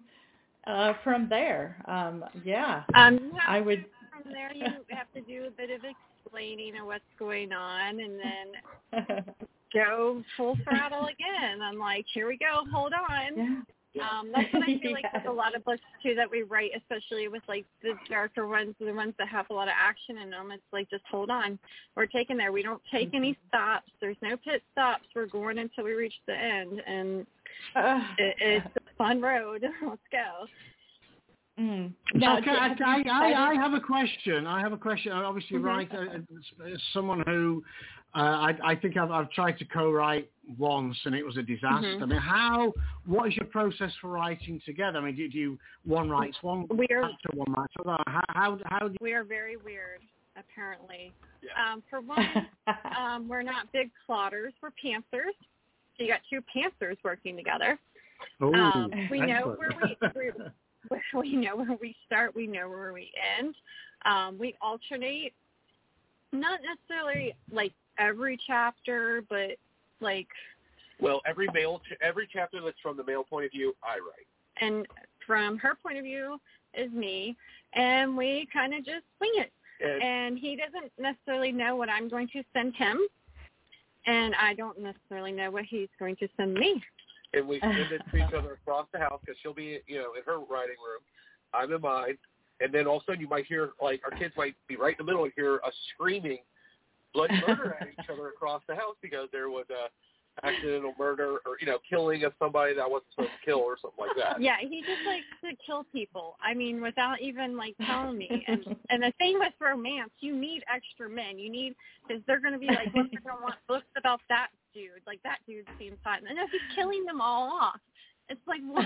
from there. I would. From there, you have to do a bit of explaining of what's going on, and then go full throttle again. I'm like, here we go, hold on. Yeah. That's what I feel like with a lot of books too that we write, especially with like the darker ones, the ones that have a lot of action in them. It's like, just hold on, we're taking there. We don't take any stops. There's no pit stops. We're going until we reach the end, and it's a fun road. Let's go. Now, Okay, I have a question. Obviously, right, as someone who I think I've tried to co-write once, and it was a disaster. I mean, what is your process for writing together? I mean, do you one writes one chapter, one writes another? How do we are very weird, apparently. Yeah. For one, we're not big plotters. We're pantsers. So you got two pantsers working together. We know where we know where we start. We know where we end. We alternate, not necessarily like every chapter, but like. Well, every chapter that's from the male point of view, I write. And from her point of view is me, and we kind of just swing it. And he doesn't necessarily know what I'm going to send him, and I don't necessarily know what he's going to send me. And we send it to each other across the house because she'll be, in her writing room, I'm in mine, and then all of a sudden you might hear, like, our kids might be right in the middle and hear us screaming bloody murder at each other across the house because there was a accidental murder or, killing of somebody that wasn't supposed to kill or something like that. Yeah, he just likes to kill people. I mean, without even, like, telling me. And the thing with romance, you need extra men. Because they're going to be like, well, they're going to want books about that dude. Like, that dude seems fun. And he's killing them all off. It's like, what?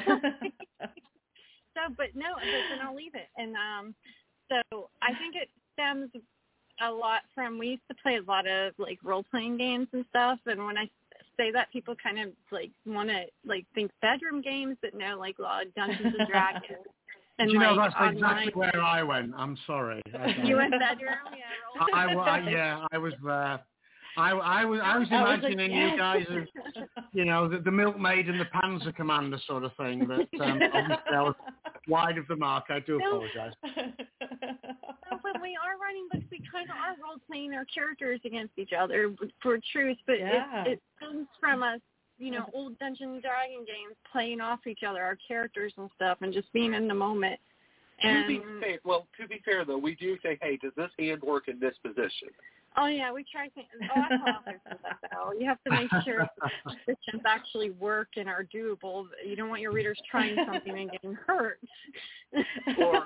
But then I'll leave it. And so I think it stems a lot from, we used to play a lot of, like, role-playing games and stuff. And when I say that, people kind of like want to like think bedroom games, but no, like a lot of Dungeons and Dragons. And that's exactly where I went. I'm sorry. You went bedroom, yeah. I was there. I was imagining you guys as, the milkmaid and the Panzer Commander sort of thing. But obviously I was wide of the mark. I do apologize. When we are writing books, we kind of are role-playing our characters against each other for truth, but it comes from us, old Dungeons and Dragons games, playing off each other, our characters and stuff, and just being in the moment. And to be fair, though, we do say, hey, does this hand work in this position? Oh, yeah, we try to think, that's how you have to make sure the positions actually work and are doable. You don't want your readers trying something and getting hurt. Or,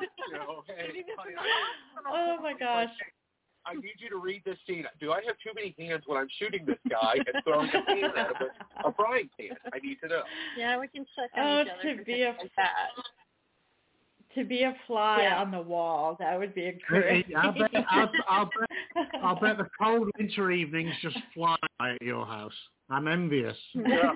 oh, my gosh. I need you to read this scene. Do I have too many hands when I'm shooting this guy and throwing a pan at him? A frying pan. I need to know. Yeah, we can check on each other. To be a fly on the wall, that would be a great. I'll bet the cold winter evenings just fly at your house. I'm envious. No.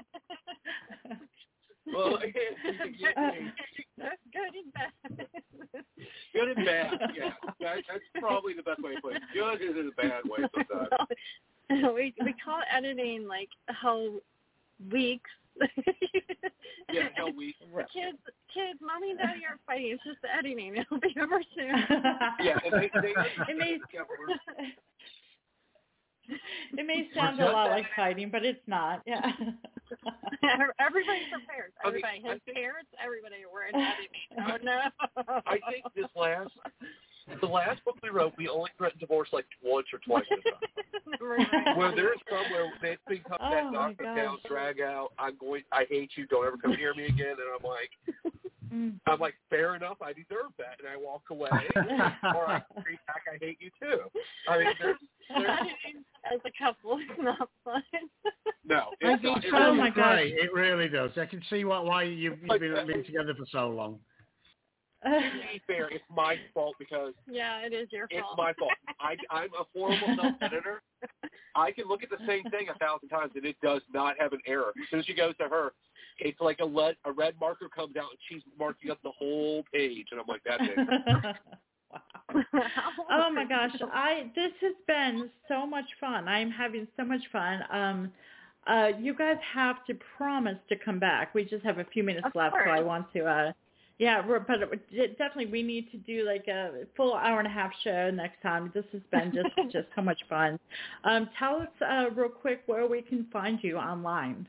Well, that's good and bad. Good and bad, yeah. That's probably the best way to put it. Good is in a bad way sometimes. We call editing like hell weeks. Yeah, hell weeks. Kids, mommy and daddy are fighting. It's just the editing. It'll be over soon. Yeah, and it may sound a lot like fighting, but it's not. Yeah. Everybody's prepared. Everybody, his parents, everybody were in editing. Oh no. I think the last book we wrote, we only threatened divorce like once or twice. Where there's some where it's become that knock down, drag out. I hate you. Don't ever come near me again. And I'm like, fair enough. I deserve that, and I walk away. Or I scream back, I hate you too. I mean, there's as a couple, it's not fun. No, oh my God, it really does. I can see why you've been together for so long. To be fair, it's my fault because it is your fault. It's my fault. I'm a horrible self-editor. I can look at the same thing 1,000 times and it does not have an error. As soon as she goes to her, it's like a red marker comes out and she's marking up the whole page, and I'm like, that's it. Wow. Oh my gosh, this has been so much fun. I'm having so much fun. You guys have to promise to come back. We just have a few minutes left, so I want to Yeah, but definitely we need to do like a full hour and a half show next time. This has been just so much fun. Tell us real quick where we can find you online.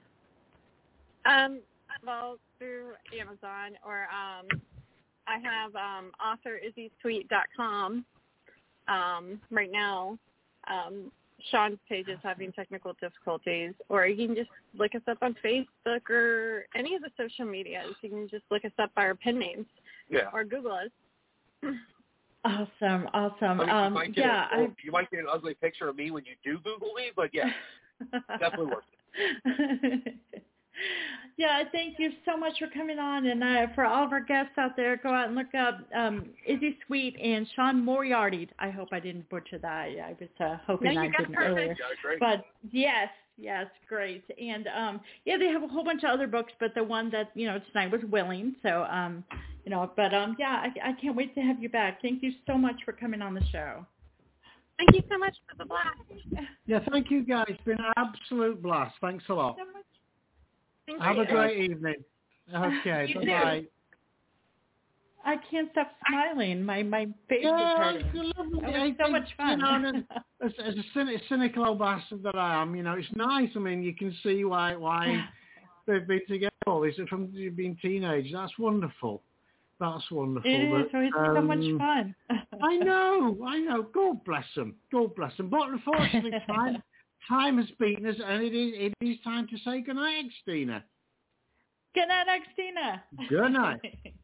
Well, through Amazon, or I have authorizzysweet.com. Right now, Sean's page is having technical difficulties, or you can just look us up on Facebook or any of the social medias. You can just look us up by our pen names, or Google us. Awesome. I mean, you might get an ugly picture of me when you do Google me, but yeah, definitely worth it. Yeah, thank you so much for coming on, and for all of our guests out there, go out and look up Izzy Sweet and Sean Moriarty. I hope I didn't butcher that. I was hoping I didn't earlier. But yes, great. And they have a whole bunch of other books, but the one that tonight was Willing. So I can't wait to have you back. Thank you so much for coming on the show. Thank you so much for the blast. Yeah, thank you guys. It's been an absolute blast. Thanks a lot. So much. Have a great evening. Okay, bye-bye. I can't stop smiling. My face is hurting. It was so much fun. As a cynical old bastard that I am, it's nice. I mean, you can see why they've been together all this from being teenagers. That's wonderful. That's wonderful. It is. It's so much fun. I know. God bless them. But unfortunately, time has beaten us, and it is time to say goodnight, Xtina. Good night, Xtina. Good night.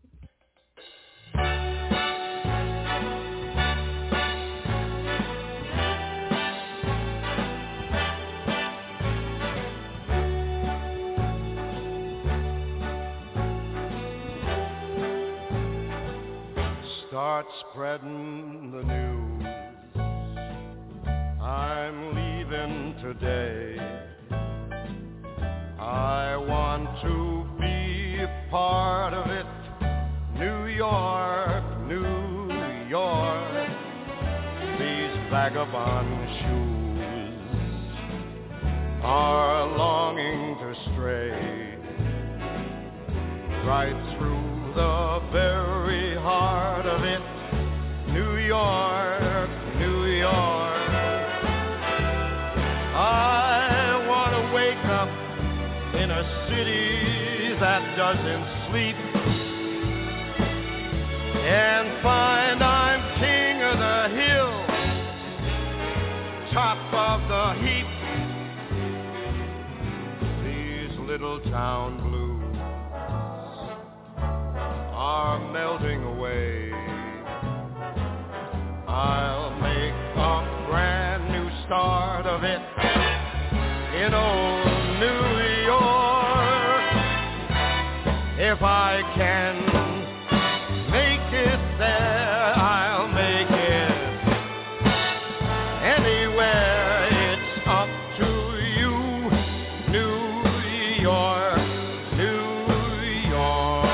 Start spreading the news. I'm leaving today. I want to be a part of it. New York, New York. These vagabond shoes are longing to stray right through the very heart of it. New York, New York. I want to wake up in a city that doesn't sleep and find I'm king of the hill, top of the heap. These little town blues are melting away. I'll make a brand new start of it in old New York. If I can make it there, I'll make it anywhere. It's up to you, New York, New York.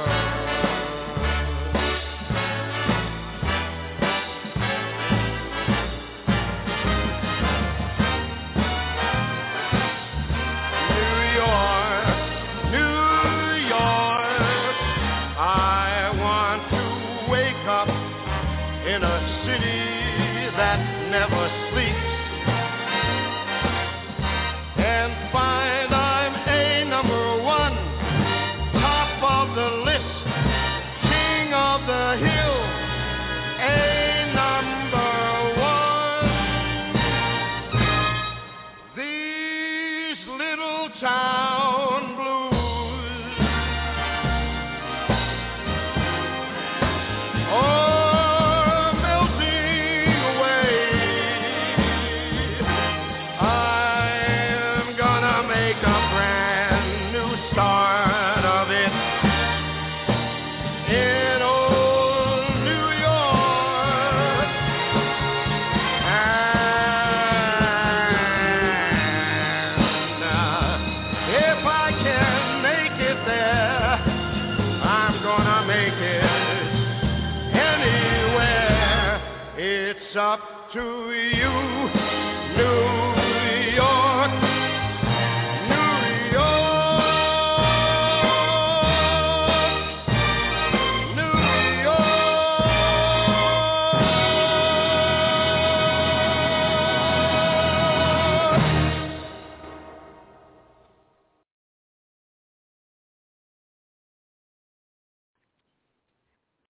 In a city that never sleeps and find I'm a number one, top of the list, king of the hill, a number one. These little town blues, oh, start of it in old New York. And if I can make it there, I'm gonna make it anywhere. It's up to you, New